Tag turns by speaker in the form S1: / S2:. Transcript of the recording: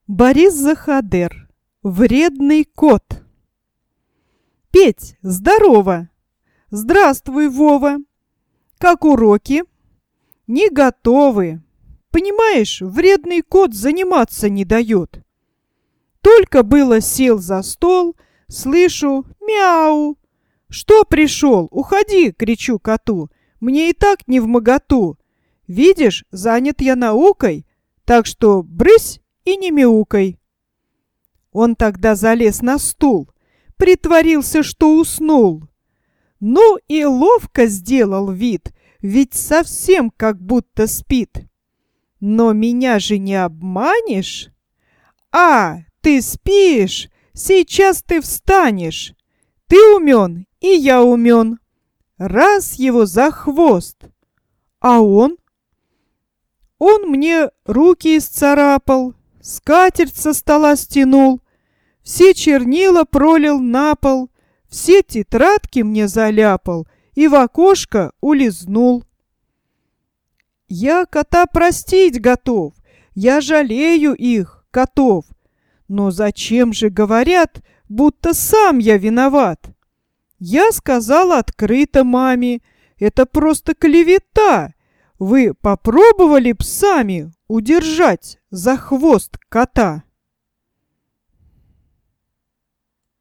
S1: Борис Захадер. Вредный кот. Петь, здорово! Здравствуй, Вова! Как уроки? Не готовы. Понимаешь, вредный кот заниматься не дает. Только было сел за стол, слышу мяу. Что пришел? Уходи, кричу коту. Мне и так невмоготу. Видишь, занят я наукой, так что брысь и не мяукай. Он тогда залез на стул, притворился, что уснул. Ну и ловко сделал вид, ведь совсем как будто спит. Но меня же не обманешь. А, ты спишь, сейчас ты встанешь. Ты умен, и я умен. Раз его за хвост. А он? Он мне руки исцарапал, скатерть со стола стянул, все чернила пролил на пол, все тетрадки мне заляпал и в окошко улизнул. Я кота простить готов, я жалею их, котов. Но зачем же говорят, будто сам я виноват? Я сказал открыто маме, это просто клевета. Вы попробовали б сами удержать за хвост кота?